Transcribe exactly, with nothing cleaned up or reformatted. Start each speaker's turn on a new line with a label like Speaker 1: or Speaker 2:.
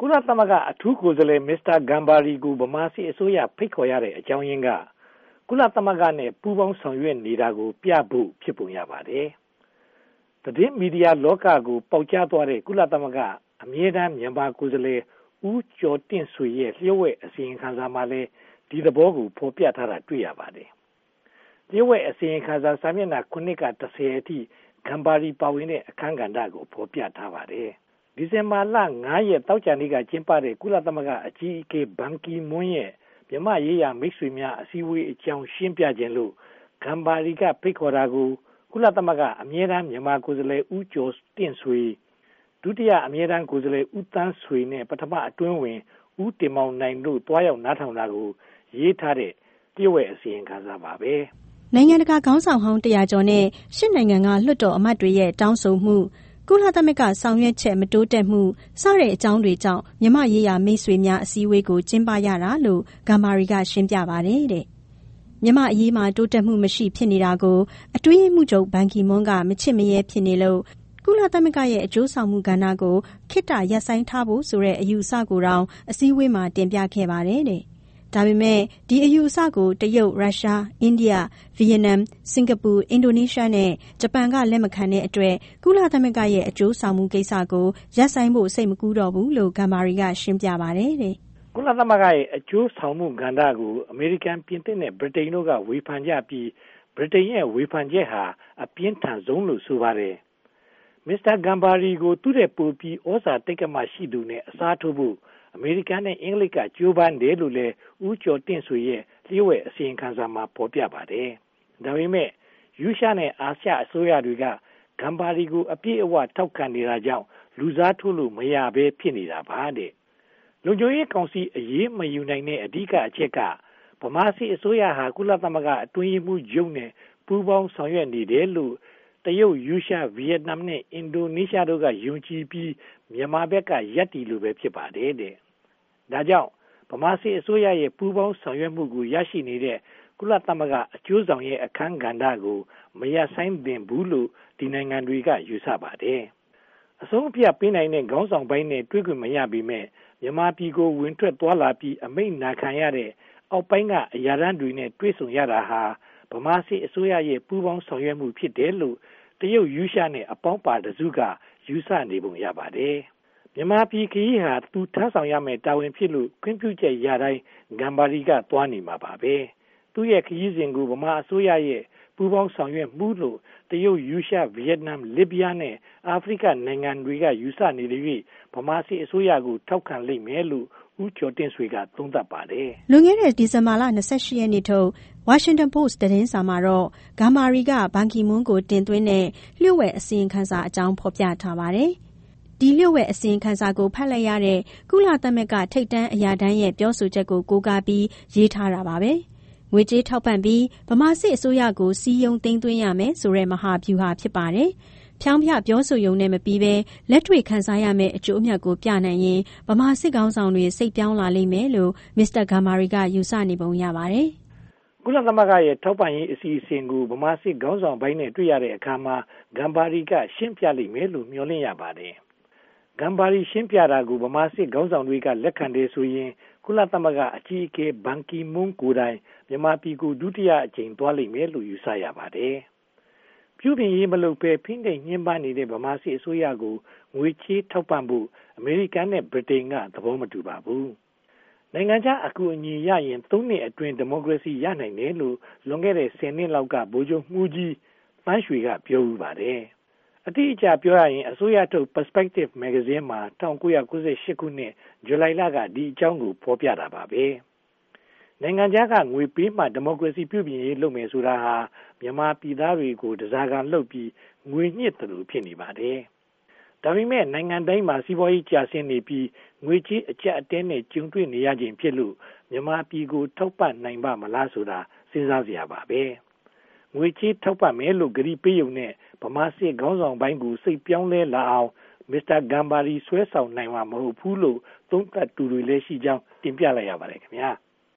Speaker 1: ကုလသမဂ္ဂအထူးကိုယ်စားလှယ်မစ္စတာဂမ်ဘာရီကိုဗမာစစ်အစိုးရဖိတ်ခေါ်ရတဲ့အကြောင်းရင်းကကုလသမဂ္ဂနဲ့ပူးပေါင်းဆောင်ရွက်နေတာကိုပြဖို့ဖြစ်ပုံရပါတယ်။သတင်းမီဒီယာလောကကိုပေါက်ကြားသွားတဲ့ကုလသမဂ္ဂအမြဲတမ်းမြန်မာကိုယ်စားလှယ်ဦးကျော်တင့်ဆွေရဲ့လျှို့ဝှက်အစီရင်ခံစာမှာလည်းဒီသဘောကိုဖော်ပြထားတာတွေ့ရပါတယ်။လျှို့ဝှက်အစီရင်ခံစာစာမျက်နှာခုနှစ်ကတစ်ဆယ်အထိဂမ်ဘာရီပါဝင်တဲ့အခန်းကဏ္ဍကိုဖော်ပြထားပါတယ်။ဒီဇင်ဘာလငါးရက်တောက်ကြနေ့ကကျင်းပတဲ့ကုလသမဂ္ဂအကြီးအကဲဘန်ကီမွန်းရဲ့မြန်မာရေးရာမိတ်ဆွေများအစည်းအဝေးအကြောင်းရှင်းပြခြင်းလို့ဂမ်ဘာရီကဖိတ်ခေါ်တာကိုကုလသမဂ္ဂအမြဲတမ်းမြန်မာကိုယ်စားလှယ်ဦးကျော်တင့်ဆွေဒုတိယအမြဲတမ်းကိုယ်စားလှယ်ဦးတန်းဆွေနဲ့ပထမအတွင်းဝင်ဦးတင်မောင်နိုင်တို့တွားရောက်နားထောင်တာကိုရေးထားတဲ့တရုတ်ရဲ့အစီရင်ခံစာပါပဲ
Speaker 2: နိုင်ငံတကာခေါင်းဆောင်ဟောင်းတရာကျော်နဲ့ရှစ်နိုင်ငံကလွှတ်တော်အမတ်တွေရဲ့တောင်းဆိုမှုကုလသမဂ္ဂဆောင်ရွက်ချက်မတိုးတက်မှုစတဲ့အကြောင်းတွေကြောင့်မြန်မာရေးရာမိတ်ဆွေများအစည်းအဝေးကိုကျင်းပရတာလို့ဂမ်ဘာရီကရှင်းပြပါတယ်တဲ့မြန်မာအရေးမှာတိုးတက်မှုမရှိဖြစ်နေတာကိုအတွင်းရေးမှူးချုပ်ဘန်ကီမွန်းကမချစ်မရဲဖြစ်နေလို့ကုလသမဂ္ဂရဲ့အကျိုးဆောင်မှုကဏ္ဍကိုခေတ္တရပ်ဆိုင်းထားဖို့ဆိုတဲ့အယူအဆကိုတောင်အစည်းအဝေးမှာတင်ပြခဲ့ပါတယ်တဲ့ဒါပေမဲ့ဒီအယူအဆကိုတရုတ်၊ရုရှား၊အိန္ဒိယ၊ဗီယက်နမ်၊စင်ကာပူ၊အင်ဒိုနီးရှားနဲ့ဂျပန်ကလက်မခံတဲ့အတွက်ကုလသမဂ္ဂရဲ့အကျိုးဆောင်မှုကိစ္စကိုရပ်ဆိုင်းဖို့စိတ်မကူးတော့ဘူးလို့ဂမ်ဘာရီကရှင်းပြပါတယ်တဲ့
Speaker 1: ကုလသမဂ္ဂရဲ့အကျိုးဆောင်မှုကဏ္ဍကိုအမေရိကန်ပြင်သစ်နဲ့ဗြိတိန်တို့ကဝေဖန်ကြပြီးဗြိတိန်ရဲ့ဝေဖန်ချက်ဟာအပြင်းထန်ဆုံးလို့ဆိုပါတယ်မစ္စတာဂမ်ဘာရီကိုသူ့ရဲ့ပိုပြီးဩဇာတိတ်ကမရှိသူနဲ့အစားထိုးဖို့အမေရိကန်နဲ့အင်္ဂလိပ်ကကြိုးပမ်းတယ်လို့လည်းဦးကျော်တင့်ဆွေရဲ့လျှို့ဝှက်အစီရင်ခံစာမှာဖော်ပြပါတယ်။ဒါပေမဲ့ယူရှားနဲ့အာရှအစိုးရတွေကဂမ်ဘာရီကိုအပြည့်အဝထောက်ခံနေတာကြောင့်လူစားထိုးလို့မရဘဲဖြစ်နေတာပါတဲ့။လုံခြုံရေးကောင်စီအရေးမယူနိုင်တဲ့အဓိကအချက်ကဗမာစစ်အစိုးရဟာကုလသမဂ္ဂအတွင်းရေးမှူးချုပ်နဲ့ပူးပေါင်းဆောင်ရွက်နေတယ်လို့တရုတ်၊ယူရှား၊ဗီယက်နမ်နဲ့အင်ဒိုနီးရှားတို့ကယုံကြည်ပြီးမြန်မာဘက်ကရပ်တည်လို့ပဲဖြစ်ပါတယ်တဲ့။ဒါကြောင့်ဗမာစစ်အစိုးရရဲ့ပူးပေါင်းဆောင်ရွက်မှုကိုရရှိနေတဲ့ကုလသမဂ္ဂအကျိုးဆောင်ရဲ့အခန်းကဏ္ဍကိုမရပ်ဆိုင်းသင့်ဘူးလို့ဒီနိုင်ငံတွေကယူဆပါတယ်။အဆုံးအဖြတ်ပေးနိုင်တဲ့ခေါင်းဆောင်ပိုင်းနဲ့တွေ့ခွင့်မရပေမဲ့မြန်မာပြည်ကိုဝင်ထွက်သွားလာပြီးအမိန့်နာခံရတဲ့အောက်ပိုင်းကအရာထမ်းတွေနဲ့တွေ့ဆုံရတာဟာဗမာစစ်အစိုးရရဲ့ပူးပေါင်းဆောင်ရွက်မှုဖြစ်တယ်လို့တရုတ်၊ယူရှားနဲ့အပေါင်းပါတစုကယူဆနေပုံရပါတယ်။မြန်မာပြည်ခရီးဟာသူထမ်းဆောင်ရမယ့်တာဝန်ဖြစ်လို့ခွင့်ပြုချက်ရတိုင်းဂမ်ဘာရီကသွားနေမှာပါပဲ။သူ့ရဲ့ခရီးစဉ်ကိုဗမာအစိုးရရဲ့ပူးပေါင်းဆောင်ရွက်မှုလို့တရုတ်၊ယူရှား၊ဗီယက်နမ်၊လစ်ဗျားနဲ့အာဖရိကနိုင်ငံတွေကယူဆနေတဲ့၍ဗမာစစ်အစိုးရကိုထောက်ခံလိမ့်မယ်လို့ဦးကျော်တင့်ဆွေကသုံးသပ်ပါတယ်
Speaker 2: ။လွန်ခဲ့တဲ့ဒီဇင်ဘာလ၂၈ရက်နေ့ထုတ်ဝါရှင်တန်ပို့စ်သတင်းစာမှာတော့ဂမ်ဘာရီကဘန်ကီမွန်းကိုတင်သွင်းတဲ့လျှို့ဝှက်အစီရင်ခံစာအကြောင်းဖော်ပြထားပါတယ်။ဒီလျှို့ဝှက်အစီရင်ခံစာကိုဖတ်လိုက်ရတဲ့ကုလသမဂ္ဂထိပ်တန်းအရာထမ်းရဲ့ပြောဆိုချက်ကိုကိုးကားပြီးရေးထားတာပါပဲ။ငွေကြေးထောက်ပံ့ပြီးဗမာစစ်အစိုးရကိုစီးယုံသိမ်းသွင်းရမယ်ဆိုတဲ့မဟာဗျူဟာဖြစ်ပါတယ်။ဖြောင်းဖြပြောဆိုရုံနဲ့မပြီးဘဲလက်တွေ့ခံစားရမယ့်အကျိုးအမြတ်ကိုပြနိုင်ရင်ဗမာစစ်ကောင်းဆောင်တွေစိတ်ပြောင်းလာလိမ့်မယ်လို့မစ္စတာဂမ်ဘာရီကယူဆနေပုံရပါတယ်
Speaker 1: ။ကုလသမဂ္ဂရဲ့ထောက်ပံ့ရေးအစီအစဉ်ကိုဗမာစစ်ခေါင်းဆောင်ပိုင်းနဲ့တွေ့ရတဲ့အခါမှာဂမ်ဘာရီကရှင်းပြလိမ့်မယ်လို့မျှော်လင့်ရပါတယ်။ဂမ်ဘာရီရှင်းပြတာကိုဗမာစစ်ခေါင်းဆောင်တွေကလက်ခံတယ်ဆိုရင်ကုလသမဂ္ဂအကြီးအကဲဘန်ကီမွန်းကိုယ်တိုင်မြန်မာပြည်ကိုဒုတိယအကြိမ်သွားလိမ့်မယ်လို့ယူဆရပါတယ်။ပြုပြင်ရေးမလုပ်ဘဲဖိနှိပ်ညှဉ်းပန်းနေတဲ့ဗမာစစ်အစိုးရကိုငွေချေးထောက်ပံ့ဖို့အမေရိကန်နဲ့ဗြိတိန်ကသဘောမတူပါဘူး။နိုင်ငံခြားအကူအညီရရင်သုံးနှစ်အတွင်းဒီမိုကရေစီရနိုင်တယ်လို့လွန်ခဲ့တဲ့ဆယ်နှစ်လောက်ကဗိုလ်ချုပ်မှူးကြီးပန်းရွှေကပြောဦးပါတယ်။အတိအကျပြောရရင်အစိုးရထုတ် Perspective မဂ္ဂဇင်းမှာ၁၉၉၈ခုနှစ်ဇူလိုင်လကဒီအကြောင်းကိုဖော်ပြတာပါပဲ။နိုင်ငံခြားကငွေပေးမှဒီမိုကရေစီပြုပြင်ရေးလုပ်မယ်ဆိုတာဟာမြန်မာပြည်သားတွေကိုတစားကံလုပ်ပြီးငွေညှစ်တယ်လို့ဖြစ်နေပါတယ်။ဒါပေမဲ့နိုင်ငံတိုင်းမှာစီးပွားရေးကျဆင်းနေပြီးငွေကြေးအကျပ်အတည်းနဲ့ကျုံတွေ့နေရခြင်းဖြစ်လို့မြန်မာပြည်ကိုထောက်ပံ့နိုင်ပါမလားဆိုတာစဉ်းစားစရာပါပဲ။ငွေကြေးထောက်ပံ့မယ်လို့ကြေပေးရုံနဲ့ဗမာစစ်ခေါင်းဆောင်ပိုင်းကိုစိတ်ပြောင်းလဲလာအောင်မစ္စတာဂမ်ဘာရီဆွဲဆောင်နိုင်မှာမဟုတ်ဘူးလို့သုံးသပ်သူတွေလည်းရှိကြောင်းတင်ပြလိုက်ရပါတယ်ခင်ဗျာ။